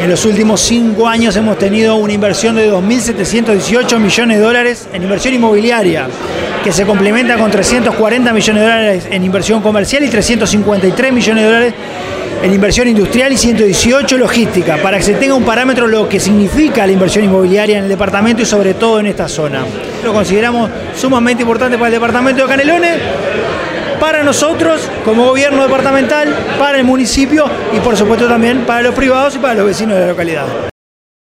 En los últimos 5 años hemos tenido una inversión de 2.718 millones de dólares en inversión inmobiliaria, que se complementa con 340 millones de dólares en inversión comercial y 353 millones de dólares en inversión industrial y 118 logística, para que se tenga un parámetro lo que significa la inversión inmobiliaria en el departamento y sobre todo en esta zona. Lo consideramos sumamente importante para el departamento de Canelones, para nosotros como gobierno departamental, para el municipio y por supuesto también para los privados y para los vecinos de la localidad.